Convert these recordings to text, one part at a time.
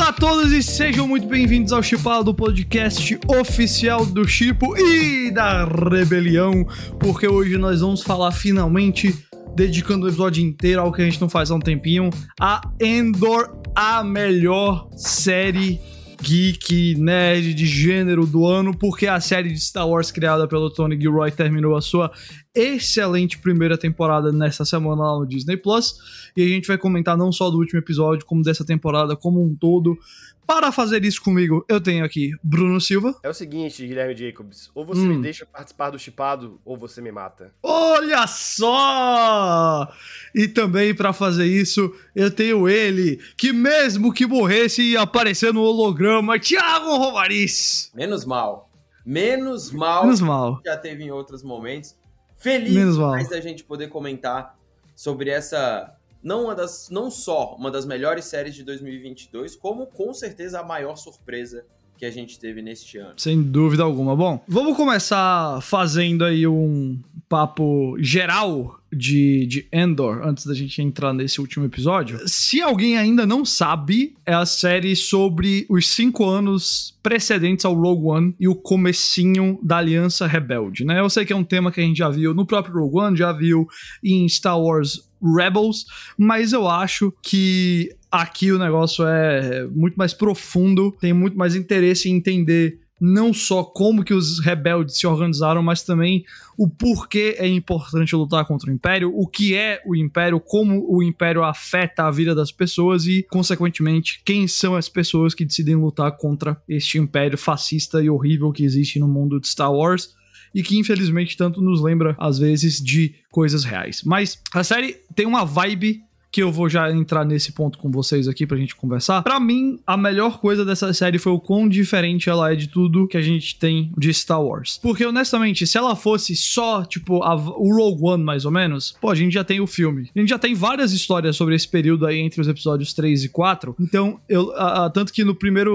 Olá a todos e sejam muito bem-vindos ao Chipado, podcast oficial do Chipo e da Rebelião, porque hoje nós vamos falar finalmente, dedicando o episódio inteiro ao que a gente não faz há um tempinho, a Andor, a melhor série geek, nerd, de gênero do ano, porque a série de Star Wars criada pelo Tony Gilroy terminou a sua excelente primeira temporada nessa semana lá no Disney Plus, e a gente vai comentar não só do último episódio, como dessa temporada como um todo. Para fazer isso comigo, eu tenho aqui Bruno Silva. É o seguinte, Guilherme Jacobs, ou você me deixa participar do Chipado, ou você me mata. Olha só! E também para fazer isso, eu tenho ele, que mesmo que morresse ia aparecer no holograma, Thiago Romariz. Menos mal. Menos mal. Já teve em outros momentos. Feliz demais da gente poder comentar sobre essa, não só uma das melhores séries de 2022, como com certeza a maior surpresa que a gente teve neste ano. Sem dúvida alguma. Bom, vamos começar fazendo aí um papo geral de Andor, antes da gente entrar nesse último episódio. Se alguém ainda não sabe, é a série sobre os 5 anos precedentes ao Rogue One e o comecinho da Aliança Rebelde, né? Eu sei que é um tema que a gente já viu no próprio Rogue One, já viu em Star Wars Rebels, mas eu acho que aqui o negócio é muito mais profundo, tem muito mais interesse em entender não só como que os rebeldes se organizaram, mas também o porquê é importante lutar contra o Império, o que é o Império, como o Império afeta a vida das pessoas e, consequentemente, quem são as pessoas que decidem lutar contra este Império fascista e horrível que existe no mundo de Star Wars e que, infelizmente, tanto nos lembra, às vezes, de coisas reais. Mas a série tem uma vibe que eu vou já entrar nesse ponto com vocês aqui pra gente conversar. Pra mim, a melhor coisa dessa série foi o quão diferente ela é de tudo que a gente tem de Star Wars. Porque, honestamente, se ela fosse só, tipo, o Rogue One, mais ou menos, pô, a gente já tem o filme. A gente já tem várias histórias sobre esse período aí entre os episódios 3 e 4. Então, tanto que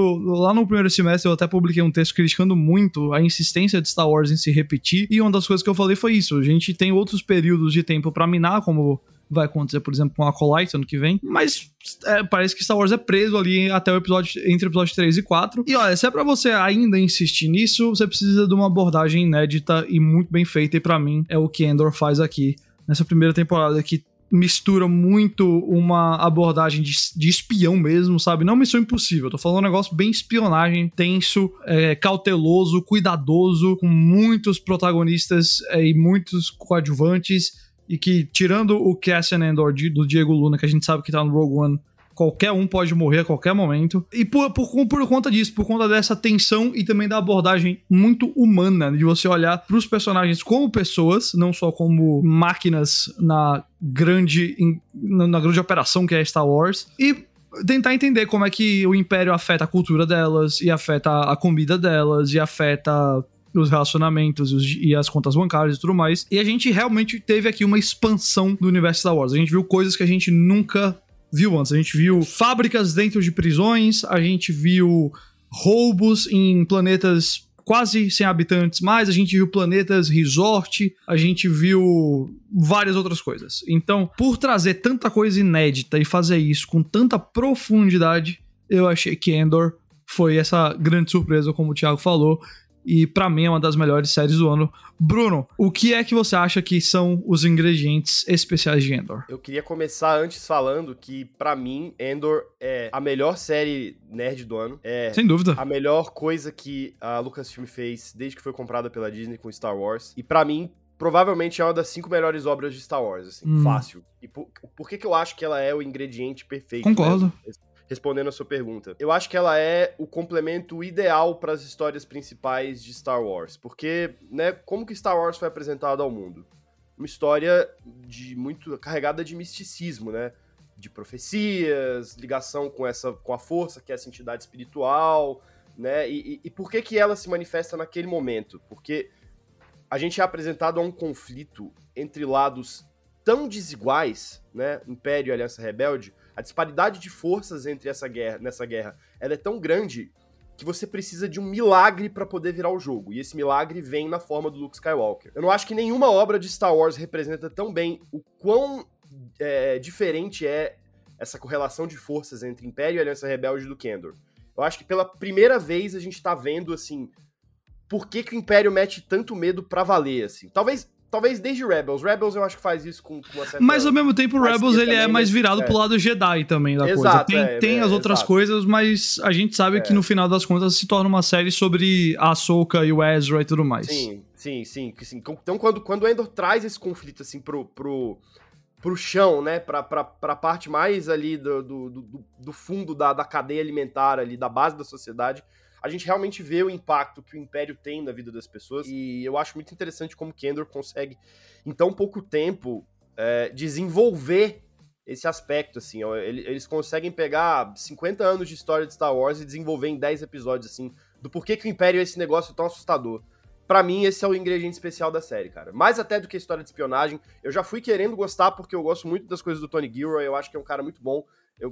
lá no primeiro semestre eu até publiquei um texto criticando muito a insistência de Star Wars em se repetir. E uma das coisas que eu falei foi isso. A gente tem outros períodos de tempo pra minar, como vai acontecer, por exemplo, com a Acolyte ano que vem, mas parece que Star Wars é preso ali até o episódio, entre o episódio 3 e 4. E olha, se é pra você ainda insistir nisso, você precisa de uma abordagem inédita e muito bem feita, e pra mim é o que Andor faz aqui nessa primeira temporada, que mistura muito uma abordagem de espião mesmo, sabe? Não Missão Impossível, tô falando um negócio bem espionagem, tenso, cauteloso, cuidadoso, com muitos protagonistas e muitos coadjuvantes, e que, tirando o Cassian Andor do Diego Luna, que a gente sabe que tá no Rogue One, qualquer um pode morrer a qualquer momento. E por conta disso, por conta dessa tensão e também da abordagem muito humana, de você olhar pros personagens como pessoas, não só como máquinas na grande operação que é Star Wars, e tentar entender como é que o Império afeta a cultura delas, e afeta a comida delas, e afeta os relacionamentos e as contas bancárias e tudo mais. E a gente realmente teve aqui uma expansão do universo Star Wars. A gente viu coisas que a gente nunca viu antes. A gente viu fábricas dentro de prisões, a gente viu roubos em planetas quase sem habitantes mais, a gente viu planetas resort, a gente viu várias outras coisas. Então, por trazer tanta coisa inédita e fazer isso com tanta profundidade, eu achei que Andor foi essa grande surpresa, como o Thiago falou, e pra mim é uma das melhores séries do ano. Bruno, o que é que você acha que são os ingredientes especiais de Andor? Eu queria começar antes falando que, pra mim, Andor é a melhor série nerd do ano. É, sem dúvida, a melhor coisa que a Lucasfilm fez desde que foi comprada pela Disney com Star Wars. E pra mim, provavelmente é uma das 5 melhores obras de Star Wars, assim, fácil. E por que eu acho que ela é o ingrediente perfeito? Concordo. Né? Respondendo a sua pergunta. Eu acho que ela é o complemento ideal para as histórias principais de Star Wars. Porque, né, como que Star Wars foi apresentado ao mundo? Uma história muito carregada de misticismo, né? De profecias, ligação com a força, que é essa entidade espiritual, né? E por que ela se manifesta naquele momento? Porque a gente é apresentado a um conflito entre lados tão desiguais, né? Império e Aliança Rebelde. A disparidade de forças nessa guerra, ela é tão grande que você precisa de um milagre pra poder virar o jogo. E esse milagre vem na forma do Luke Skywalker. Eu não acho que nenhuma obra de Star Wars representa tão bem o quão diferente é essa correlação de forças entre Império e Aliança Rebelde do Kendor. Eu acho que pela primeira vez a gente tá vendo, assim, por que o Império mete tanto medo pra valer, assim. Talvez desde Rebels. Rebels eu acho que faz isso com uma certa... Mas ao mesmo tempo, o Rebels ele é mais virado pro lado Jedi também da coisa. Tem as outras coisas, mas a gente sabe que no final das contas se torna uma série sobre a Ahsoka e o Ezra e tudo mais. Sim. Então quando o Endor traz esse conflito, assim, pro chão, né, pra parte mais ali do fundo da cadeia alimentar ali, da base da sociedade, a gente realmente vê o impacto que o Império tem na vida das pessoas, e eu acho muito interessante como Kendor consegue, em tão pouco tempo, desenvolver esse aspecto, assim, eles conseguem pegar 50 anos de história de Star Wars e desenvolver em 10 episódios, assim, do porquê que o Império é esse negócio tão assustador. Pra mim, esse é o ingrediente especial da série, cara. Mais até do que a história de espionagem. Eu já fui querendo gostar porque eu gosto muito das coisas do Tony Gilroy, eu acho que é um cara muito bom.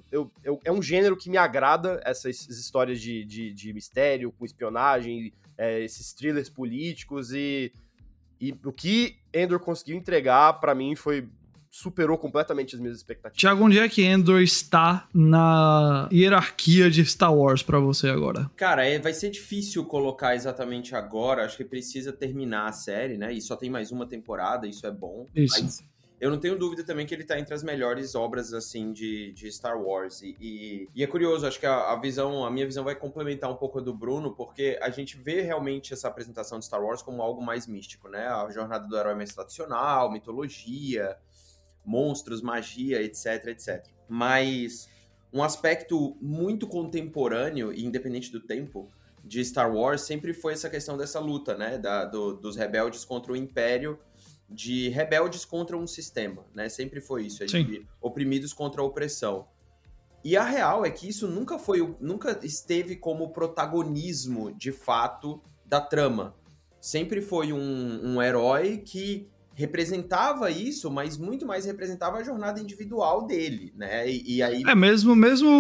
É um gênero que me agrada, essas histórias de mistério, com espionagem, esses thrillers políticos, e o que Endor conseguiu entregar, pra mim, superou completamente as minhas expectativas. Thiago, onde é que Endor está na hierarquia de Star Wars pra você agora? Cara, vai ser difícil colocar exatamente agora, acho que precisa terminar a série, né, e só tem mais uma temporada, isso é bom. Isso. Mas eu não tenho dúvida também que ele tá entre as melhores obras, assim, de Star Wars. E é curioso, acho que a minha visão vai complementar um pouco a do Bruno, porque a gente vê realmente essa apresentação de Star Wars como algo mais místico, né? A jornada do herói mais tradicional, mitologia, monstros, magia, etc, etc. Mas um aspecto muito contemporâneo e independente do tempo de Star Wars sempre foi essa questão dessa luta, né? Dos rebeldes contra o Império, de rebeldes contra um sistema, né? Sempre foi isso, de oprimidos contra a opressão. E a real é que isso nunca esteve como protagonismo, de fato, da trama. Sempre foi um herói que representava isso, mas muito mais representava a jornada individual dele, né? E aí... mesmo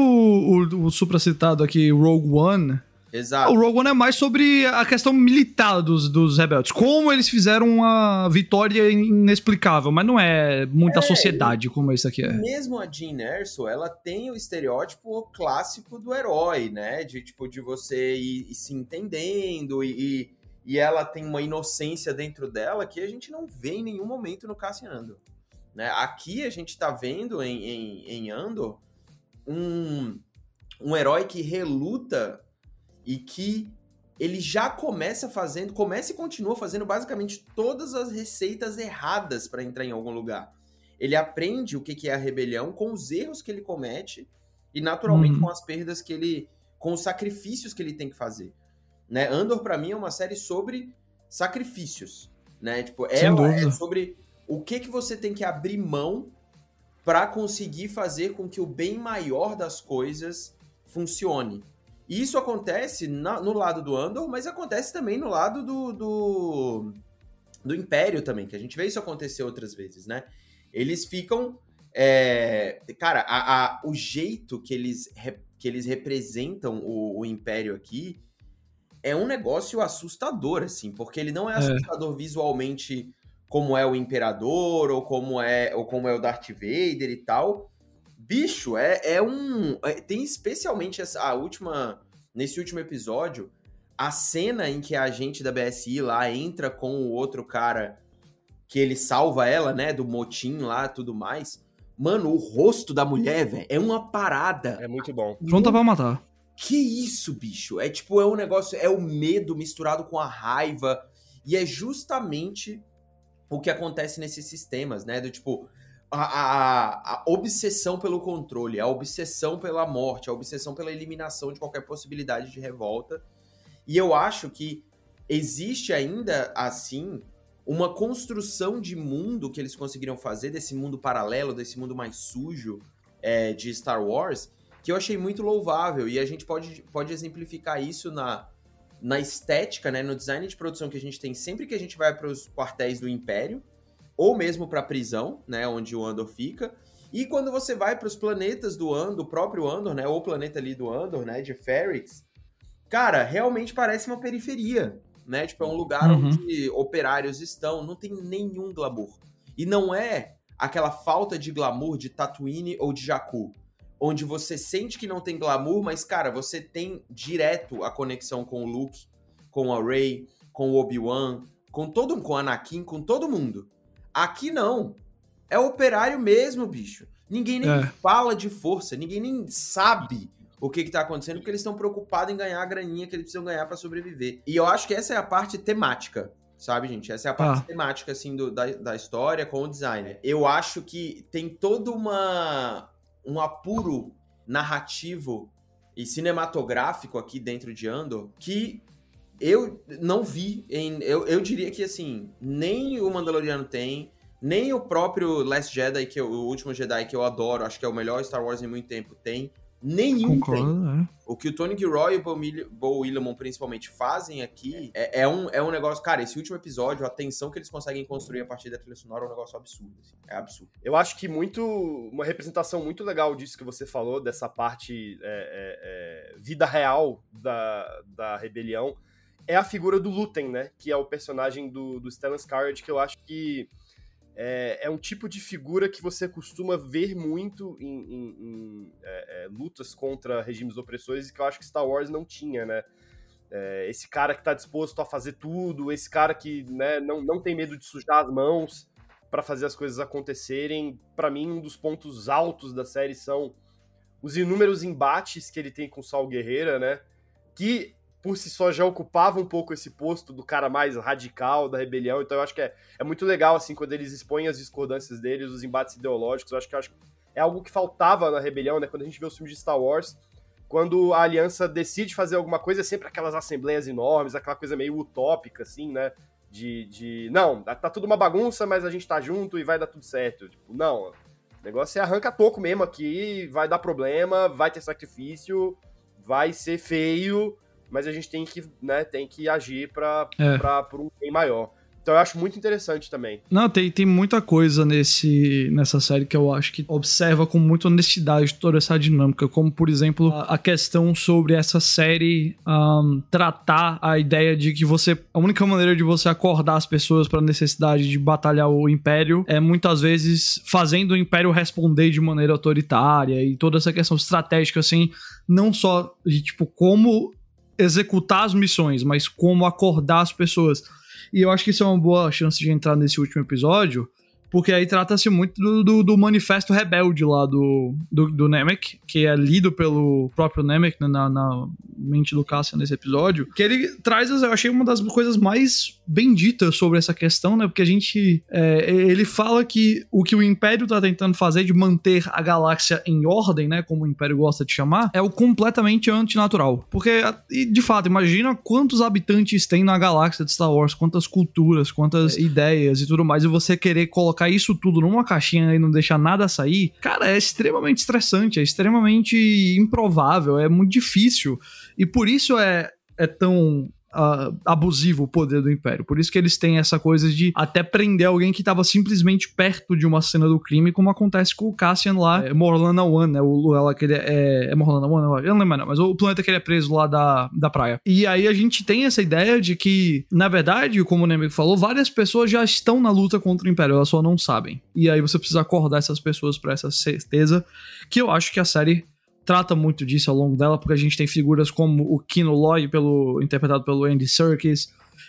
o supracitado aqui, Rogue One... Exato. O Rogue One é mais sobre a questão militar dos rebeldes. Como eles fizeram uma vitória inexplicável, mas não é muita sociedade como esse aqui é. Mesmo a Jyn Erso, ela tem o estereótipo clássico do herói, né? De você ir se entendendo e ela tem uma inocência dentro dela que a gente não vê em nenhum momento no Cassian Andor. Né? Aqui a gente tá vendo em Andor um herói que reluta e que ele já começa e continua fazendo basicamente todas as receitas erradas para entrar em algum lugar. Ele aprende o que é a rebelião com os erros que ele comete e naturalmente com as perdas com os sacrifícios que ele tem que fazer. Né? Andor, pra mim, é uma série sobre sacrifícios. Né? Tipo, ela é sobre o que você tem que abrir mão para conseguir fazer com que o bem maior das coisas funcione. E isso acontece no lado do Andor, mas acontece também no lado do Império também, que a gente vê isso acontecer outras vezes, né? Eles ficam... o jeito que eles representam o Império aqui é um negócio assustador, assim, porque ele não é assustador visualmente como é o Imperador, ou como é o Darth Vader e tal. Bicho, tem especialmente nesse último episódio, a cena em que a agente da BSI lá entra com o outro cara que ele salva ela, né, do motim lá, tudo mais. Mano, o rosto da mulher, velho, é uma parada. É muito bom. Pronta pra matar. Que isso, bicho? É um negócio, é o medo misturado com a raiva, e é justamente o que acontece nesses sistemas, né, do tipo... A obsessão pelo controle, a obsessão pela morte, a obsessão pela eliminação de qualquer possibilidade de revolta. E eu acho que existe ainda, assim, uma construção de mundo que eles conseguiram fazer, desse mundo paralelo, desse mundo mais sujo de Star Wars, que eu achei muito louvável. E a gente pode exemplificar isso na estética, né, no design de produção que a gente tem sempre que a gente vai para os quartéis do Império, ou mesmo para a prisão, né, onde o Andor fica. E quando você vai para os planetas do próprio Andor, né, ou o planeta ali do Andor, né, de Ferrix, cara, realmente parece uma periferia, né? Tipo, é um lugar onde operários estão, não tem nenhum glamour. E não é aquela falta de glamour de Tatooine ou de Jakku. onde você sente que não tem glamour, mas, cara, você tem direto a conexão com o Luke, com a Rey, com o Obi-Wan, com o Anakin, com todo mundo. Aqui não. É operário mesmo, bicho. Ninguém nem fala de força, ninguém nem sabe o que tá acontecendo, porque eles estão preocupados em ganhar a graninha que eles precisam ganhar pra sobreviver. E eu acho que essa é a parte temática, sabe, gente? Essa é a parte temática, assim, da história com o designer. Eu acho que tem todo um apuro narrativo e cinematográfico aqui dentro de Andor que eu não vi eu diria que, assim, nem o Mandaloriano tem, nem o próprio Last Jedi, o Último Jedi, que eu adoro, acho que é o melhor Star Wars em muito tempo, tem. Nenhum Concordo, tem. O que o Tony Gilroy e o Beau Willimon principalmente fazem aqui é um negócio... Cara, esse último episódio, a tensão que eles conseguem construir a partir da trilha sonora é um negócio absurdo. Assim, é absurdo. Eu acho que uma representação muito legal disso que você falou, dessa parte vida real da rebelião, é a figura do Luthen, né? Que é o personagem do Stellan Skarsgård, que eu acho que é um tipo de figura que você costuma ver muito em lutas contra regimes opressores e que eu acho que Star Wars não tinha, né? Esse cara que tá disposto a fazer tudo, esse cara que, né, não tem medo de sujar as mãos para fazer as coisas acontecerem. Para mim, um dos pontos altos da série são os inúmeros embates que ele tem com Saul Guerrera, né? Que por si só já ocupava um pouco esse posto do cara mais radical da rebelião, então eu acho que é muito legal, assim, quando eles expõem as discordâncias deles, os embates ideológicos. Eu acho que é algo que faltava na rebelião, né, quando a gente vê os filmes de Star Wars, quando a aliança decide fazer alguma coisa, é sempre aquelas assembleias enormes, aquela coisa meio utópica, assim, né, não, tá tudo uma bagunça, mas a gente tá junto e vai dar tudo certo. Tipo, não, o negócio é arranca toco mesmo aqui, vai dar problema, vai ter sacrifício, vai ser feio, mas a gente tem que agir por um bem maior. Então eu acho muito interessante também. Não, tem muita coisa nessa série que eu acho que observa com muita honestidade toda essa dinâmica, como, por exemplo, a questão sobre essa série tratar a ideia de que a única maneira de você acordar as pessoas para a necessidade de batalhar o Império é muitas vezes fazendo o Império responder de maneira autoritária, e toda essa questão estratégica, assim, não só de, tipo, como executar as missões, mas como acordar as pessoas. E eu acho que isso é uma boa chance de entrar nesse último episódio, porque aí trata-se muito do manifesto rebelde lá do Nemec, que é lido pelo próprio Nemec, né, na mente do Cassian nesse episódio, que ele traz, eu achei, uma das coisas mais benditas sobre essa questão, né, porque ele fala que o Império tá tentando fazer de manter a galáxia em ordem, né, como o Império gosta de chamar, é o completamente antinatural, porque, de fato, imagina quantos habitantes tem na galáxia de Star Wars, quantas culturas, quantas ideias e tudo mais, e você querer colocar isso tudo numa caixinha e não deixar nada sair, cara, é extremamente estressante, é extremamente improvável, é muito difícil, e por isso é tão abusivo o poder do Império. Por isso que eles têm essa coisa de até prender alguém que estava simplesmente perto de uma cena do crime, como acontece com o Cassian lá, Morlana One, né? Que ele é Morlana One, eu não lembro não, mas o planeta que ele é preso lá da praia. E aí a gente tem essa ideia de que, na verdade, como o Nemec falou, várias pessoas já estão na luta contra o Império, elas só não sabem. E aí você precisa acordar essas pessoas para essa certeza, que eu acho que a série trata muito disso ao longo dela, porque a gente tem figuras como o Kino Loy, interpretado pelo Andy Serkis,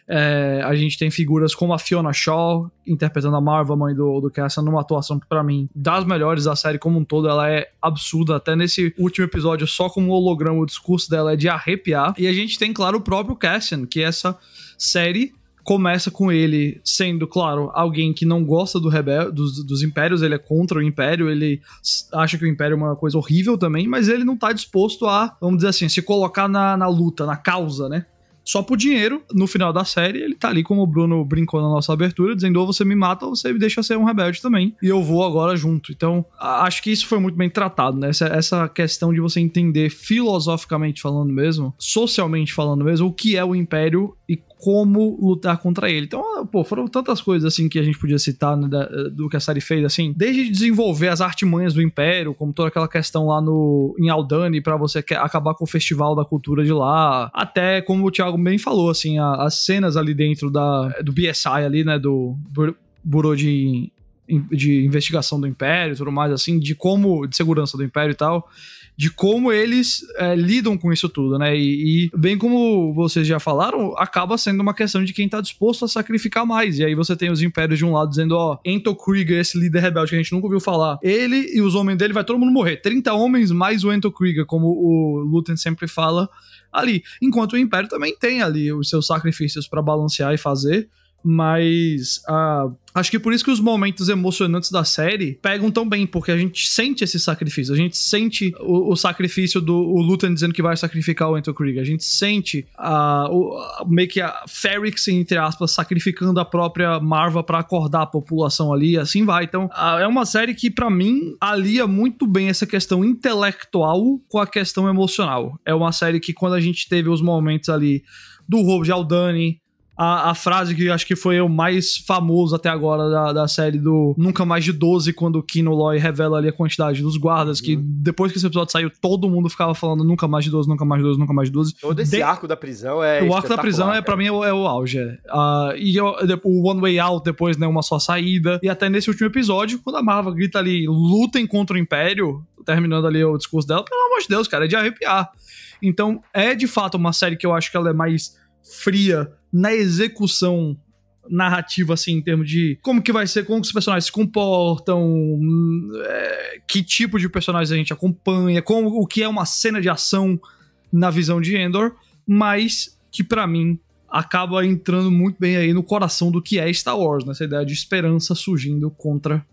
a gente tem figuras como a Fiona Shaw, interpretando a Marva, mãe do Cassian, numa atuação que, pra mim, das melhores da série como um todo. Ela é absurda, até nesse último episódio, só como holograma, o discurso dela é de arrepiar. E a gente tem, claro, o próprio Cassian, que essa série começa com ele sendo, claro, alguém que não gosta dos impérios, ele é contra o Império, ele acha que o Império é uma coisa horrível também, mas ele não tá disposto a, vamos dizer assim, se colocar na luta, na causa, né? Só por dinheiro. No final da série, ele tá ali, como o Bruno brincou na nossa abertura, dizendo: ou você me mata ou você me deixa ser um rebelde também, e eu vou agora junto. Então, acho que isso foi muito bem tratado, né? Essa questão de você entender, filosoficamente falando mesmo, socialmente falando mesmo, o que é o Império e como lutar contra ele. Então, foram tantas coisas, assim, que a gente podia citar, né, do que a série fez, assim, desde desenvolver as artimanhas do Império, como toda aquela questão lá em Aldhani, pra você acabar com o festival da cultura de lá, até, como o Thiago bem falou, assim, as cenas ali dentro do BSI ali, né, do Bureau de de investigação do Império e tudo mais, assim, de segurança do Império e tal, de como eles lidam com isso tudo, né? E bem como vocês já falaram, acaba sendo uma questão de quem tá disposto a sacrificar mais. E aí você tem os Impérios de um lado dizendo, Ento Krieger, esse líder rebelde que a gente nunca ouviu falar, ele e os homens dele, vai todo mundo morrer. 30 homens mais o Ento Krieger, como o Lúthien sempre fala ali. Enquanto o Império também tem ali os seus sacrifícios pra balancear e fazer. Mas acho que por isso que os momentos emocionantes da série pegam tão bem, porque a gente sente esse sacrifício, a gente sente o sacrifício do Lúthien dizendo que vai sacrificar o Ento Krieger, a gente sente meio que a Ferrix, entre aspas, sacrificando a própria Marva pra acordar a população ali, e assim vai. Então é uma série que pra mim alia muito bem essa questão intelectual com a questão emocional. É uma série que quando a gente teve os momentos ali do roubo de Aldhani, a frase que acho que foi o mais famoso até agora da série do Nunca Mais de 12, quando o Kino Loy revela ali a quantidade dos guardas, que depois que esse episódio saiu, todo mundo ficava falando nunca mais de 12, nunca mais de 12, nunca mais de 12. Todo esse arco da prisão o arco da prisão pra mim, é o auge. E o One Way Out depois, né, uma só saída. E até nesse último episódio, quando a Marva grita ali, lutem contra o Império, terminando ali o discurso dela, pelo amor de Deus, cara, é de arrepiar. Então, é de fato uma série que eu acho que ela é mais fria na execução narrativa, assim, em termos de como que vai ser, como que os personagens se comportam, que tipo de personagens a gente acompanha, o que é uma cena de ação na visão de Endor, mas que pra mim acaba entrando muito bem aí no coração do que é Star Wars, nessa ideia de esperança surgindo contra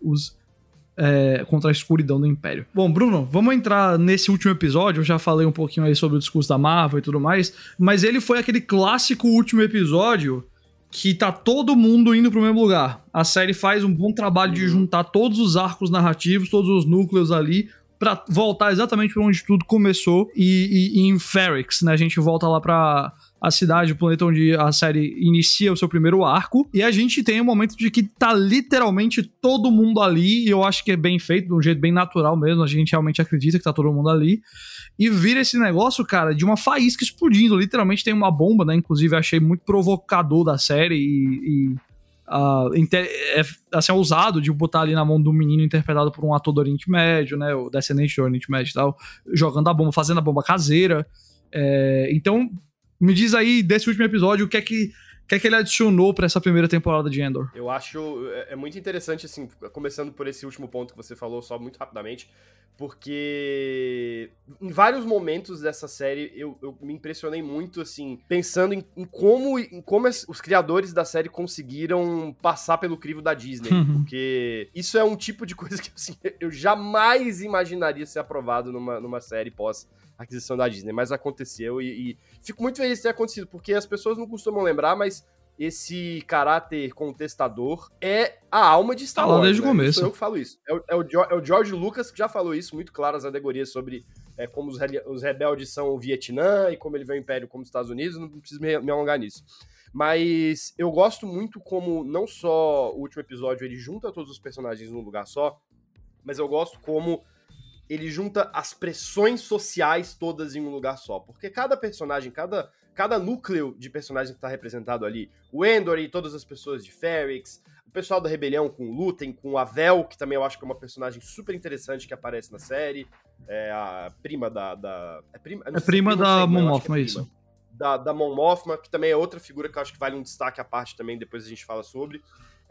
a escuridão do Império. Bom, Bruno, vamos entrar nesse último episódio. Eu já falei um pouquinho aí sobre o discurso da Marvel e tudo mais, mas ele foi aquele clássico último episódio que tá todo mundo indo pro mesmo lugar. A série faz um bom trabalho de juntar todos os arcos narrativos, todos os núcleos ali, pra voltar exatamente pra onde tudo começou, e em Ferrix, né? A gente volta lá pra a cidade, o planeta onde a série inicia o seu primeiro arco, e a gente tem um momento de que tá literalmente todo mundo ali, e eu acho que é bem feito, de um jeito bem natural mesmo, a gente realmente acredita que tá todo mundo ali, e vira esse negócio, cara, de uma faísca explodindo, literalmente tem uma bomba, né, inclusive achei muito provocador da série, assim, ousado de botar ali na mão do menino interpretado por um ator do Oriente Médio, né, o descendente do Oriente Médio e tal, jogando a bomba, fazendo a bomba caseira. Então, me diz aí, desse último episódio, o que é que ele adicionou pra essa primeira temporada de Endor? Eu acho muito interessante, assim, começando por esse último ponto que você falou, só muito rapidamente, porque em vários momentos dessa série eu me impressionei muito, assim, pensando em como os criadores da série conseguiram passar pelo crivo da Disney, porque isso é um tipo de coisa que, assim, eu jamais imaginaria ser aprovado numa série pós-aquisição da Disney, mas aconteceu e fico muito feliz de ter acontecido, porque as pessoas não costumam lembrar, mas esse caráter contestador é a alma de Star Wars. Desde o começo. Não sou eu que falo isso. É o George Lucas que já falou isso, muito claro, as alegorias sobre como os rebeldes são o Vietnã e como ele vê o Império como os Estados Unidos, não preciso me alongar nisso. Mas eu gosto muito como não só o último episódio ele junta todos os personagens num lugar só, mas eu gosto como ele junta as pressões sociais todas em um lugar só. Porque cada personagem, cada núcleo de personagem que tá representado ali, o Endor e todas as pessoas de Ferrix, o pessoal da Rebelião com o Lúthien, com a Vel, que também eu acho que é uma personagem super interessante que aparece na série, a prima da... prima da Mon Mothma, isso. Da Mon Mothma, que também é outra figura que eu acho que vale um destaque à parte também, depois a gente fala sobre.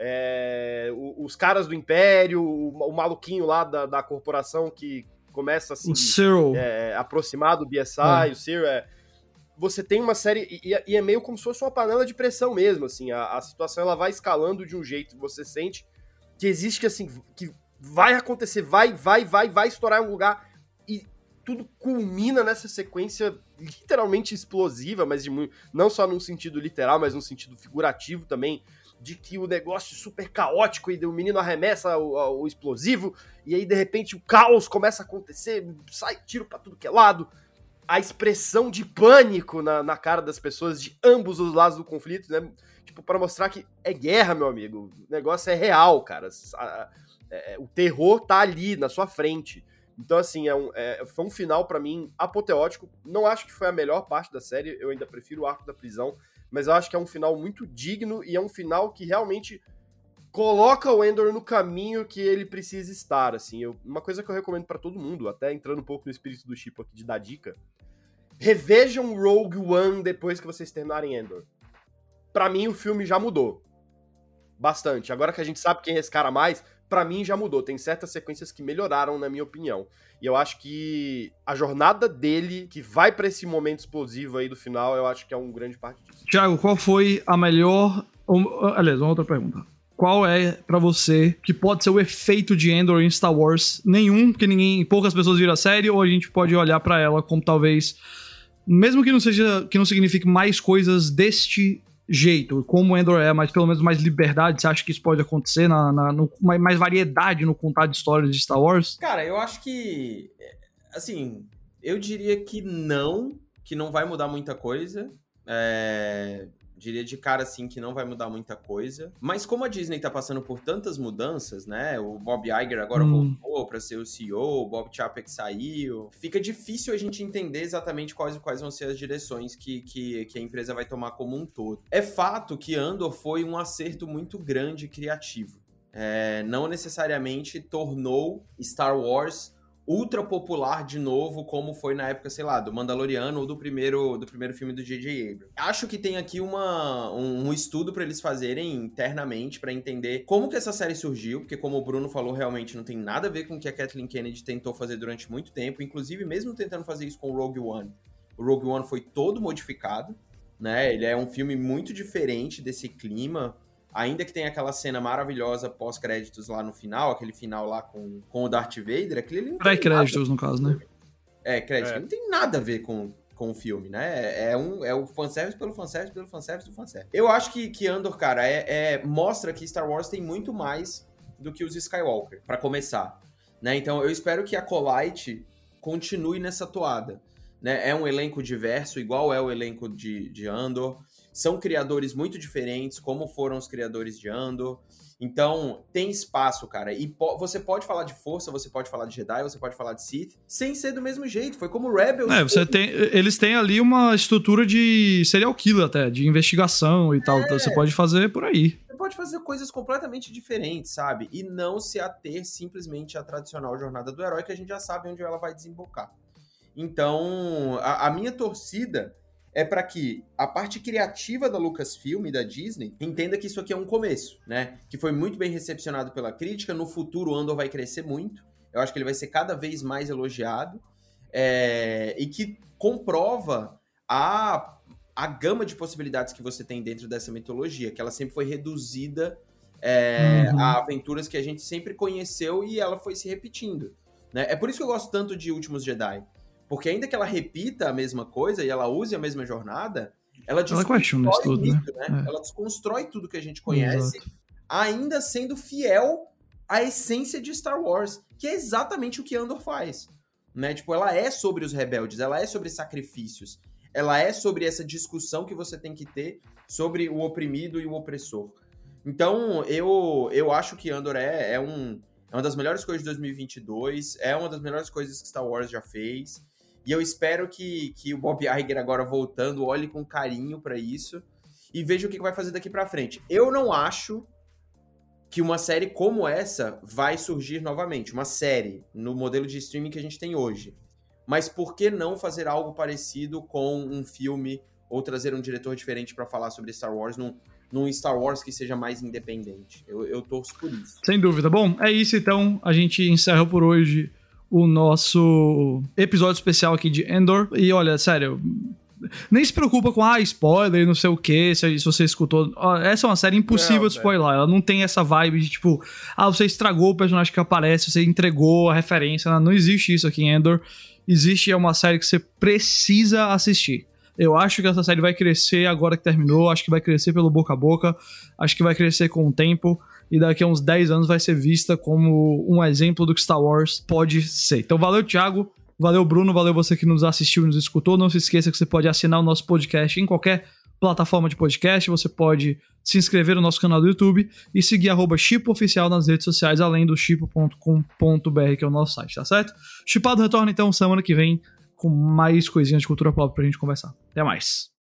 Os caras do Império, o maluquinho lá da corporação que começa assim, aproximar do BSI, o Cyril, você tem uma série, e é meio como se fosse uma panela de pressão mesmo, assim, a situação ela vai escalando de um jeito, você sente que existe, assim, que vai acontecer, vai estourar em um lugar, e tudo culmina nessa sequência literalmente explosiva, mas não só num sentido literal, mas num sentido figurativo também, de que o negócio é super caótico e o menino arremessa o explosivo, e aí de repente o caos começa a acontecer, sai tiro pra tudo que é lado, a expressão de pânico na cara das pessoas de ambos os lados do conflito, né? Tipo, para mostrar que é guerra, meu amigo. O negócio é real, cara. O terror tá ali, na sua frente. Então, assim, foi um final, para mim, apoteótico. Não acho que foi a melhor parte da série, eu ainda prefiro o arco da prisão, mas eu acho que é um final muito digno e é um final que realmente coloca o Andor no caminho que ele precisa estar, assim. Uma coisa que eu recomendo pra todo mundo, até entrando um pouco no espírito do Chipo aqui de dar dica, revejam Rogue One depois que vocês terminarem Andor. Pra mim, o filme já mudou. Bastante. Agora que a gente sabe quem é esse cara mais, pra mim já mudou. Tem certas sequências que melhoraram, na minha opinião. E eu acho que a jornada dele, que vai pra esse momento explosivo aí do final, eu acho que é um grande parte disso. Thiago, qual foi a melhor... Aliás, uma outra pergunta. Qual é, pra você, que pode ser o efeito de Andor em Star Wars? Nenhum, porque poucas pessoas viram a série, ou a gente pode olhar pra ela como talvez, mesmo que não signifique mais coisas deste jeito, como Andor é, mas pelo menos mais liberdade, você acha que isso pode acontecer, mais variedade no contar de histórias de Star Wars? Cara, eu acho que, assim, eu diria que não vai mudar muita coisa, diria de cara, assim, que não vai mudar muita coisa. Mas como a Disney tá passando por tantas mudanças, né? O Bob Iger agora voltou pra ser o CEO, o Bob Chapek saiu. Fica difícil a gente entender exatamente quais vão ser as direções que a empresa vai tomar como um todo. É fato que Andor foi um acerto muito grande e criativo. Não necessariamente tornou Star Wars ultra popular de novo, como foi na época, sei lá, do Mandaloriano ou do primeiro filme do J.J. Abrams. Acho que tem aqui um estudo pra eles fazerem internamente, pra entender como que essa série surgiu, porque como o Bruno falou, realmente não tem nada a ver com o que a Kathleen Kennedy tentou fazer durante muito tempo, inclusive mesmo tentando fazer isso com o Rogue One. O Rogue One foi todo modificado, né? Ele é um filme muito diferente desse clima, ainda que tenha aquela cena maravilhosa pós-créditos lá no final, aquele final lá com o Darth Vader, aquele... Pré-créditos, no caso, né? Crédito. Não tem nada a ver com o filme, né? É o fanservice pelo fanservice pelo fanservice do fanservice. Eu acho que Andor, cara, mostra que Star Wars tem muito mais do que os Skywalker, pra começar, né? Então eu espero que a Acolyte continue nessa toada, né? É um elenco diverso, igual é o elenco de Andor. São criadores muito diferentes, como foram os criadores de Andor. Então, tem espaço, cara. E você pode falar de Força, você pode falar de Jedi, você pode falar de Sith, sem ser do mesmo jeito. Foi como Rebels. Eles têm ali uma estrutura de serial killer até, de investigação e tal. Então, você pode fazer por aí. Você pode fazer coisas completamente diferentes, sabe? E não se ater simplesmente à tradicional jornada do herói, que a gente já sabe onde ela vai desembocar. Então, a minha torcida é para que a parte criativa da Lucasfilm e da Disney entenda que isso aqui é um começo, né? Que foi muito bem recepcionado pela crítica. No futuro, o Andor vai crescer muito. Eu acho que ele vai ser cada vez mais elogiado. E que comprova a gama de possibilidades que você tem dentro dessa mitologia, que ela sempre foi reduzida a aventuras que a gente sempre conheceu e ela foi se repetindo, né? É por isso que eu gosto tanto de Últimos Jedi. Porque ainda que ela repita a mesma coisa e ela use a mesma jornada, ela desconstrói tudo, né? Ela desconstrói tudo que a gente conhece, exato, ainda sendo fiel à essência de Star Wars, que é exatamente o que Andor faz, né? Tipo, ela é sobre os rebeldes, ela é sobre sacrifícios, ela é sobre essa discussão que você tem que ter sobre o oprimido e o opressor. Então, eu acho que Andor é uma das melhores coisas de 2022, é uma das melhores coisas que Star Wars já fez. E eu espero que o Bob Iger, agora voltando, olhe com carinho pra isso e veja o que vai fazer daqui pra frente. Eu não acho que uma série como essa vai surgir novamente. Uma série no modelo de streaming que a gente tem hoje. Mas por que não fazer algo parecido com um filme ou trazer um diretor diferente pra falar sobre Star Wars num Star Wars que seja mais independente? Eu torço por isso. Sem dúvida. Bom, é isso então. A gente encerra por hoje o nosso episódio especial aqui de Andor. E olha, sério, nem se preocupa com spoiler e não sei o que, se você escutou. Essa é uma série impossível de spoiler. Ela não tem essa vibe de tipo, você estragou o personagem que aparece, você entregou a referência. Não existe isso aqui em Andor. Existe uma série que você precisa assistir. Eu acho que essa série vai crescer agora que terminou, acho que vai crescer pelo boca a boca, acho que vai crescer com o tempo, e daqui a uns 10 anos vai ser vista como um exemplo do que Star Wars pode ser. Então valeu, Thiago, valeu, Bruno, valeu você que nos assistiu e nos escutou. Não se esqueça que você pode assinar o nosso podcast em qualquer plataforma de podcast, você pode se inscrever no nosso canal do YouTube e seguir @chipo_oficial nas redes sociais, além do chipo.com.br, que é o nosso site, tá certo? Chipado retorna então semana que vem com mais coisinhas de cultura pop pra gente conversar. Até mais!